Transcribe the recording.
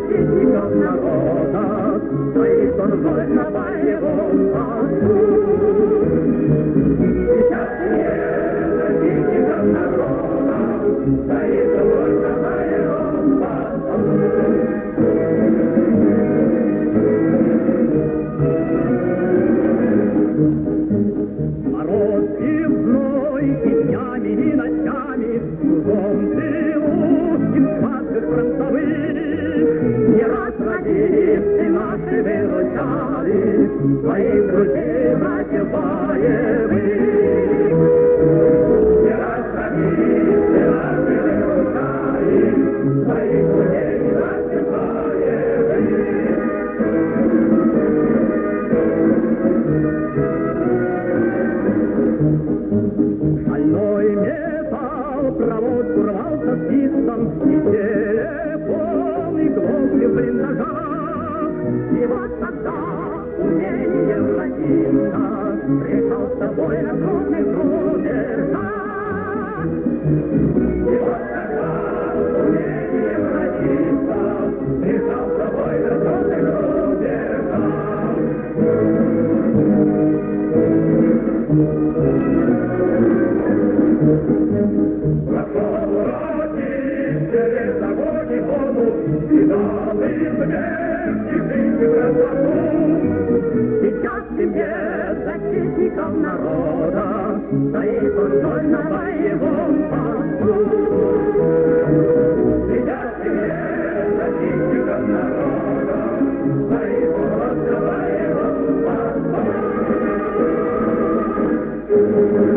защитников народа, стоит он вновь на боевом посту. Сейчас нет защитников народа, стоит он вновь на боевом посту. Мороз и зной, и днями, и ночами, кругом тылу, и спасых фронтовых, не раз родители наши выручали своих друзей, братьев боевых. Не раз родители наши выручали своих друзей, братьев боевых. Шальной металл проводку рвался с свистом, и телефон иглой в блиндажах. И вот тогда умение владимира решал с тобой на трудных рубежах. И вот тогда умение владимира решал с тобой на трудных рубежах. Прошел уроки через огонь и воду, и дал им смерти жизни в разлаку. Сейчас тебе защитников народа стоит он вновь на боевом посту. Сейчас тебе защитников народа стоит он вновь на боевом посту.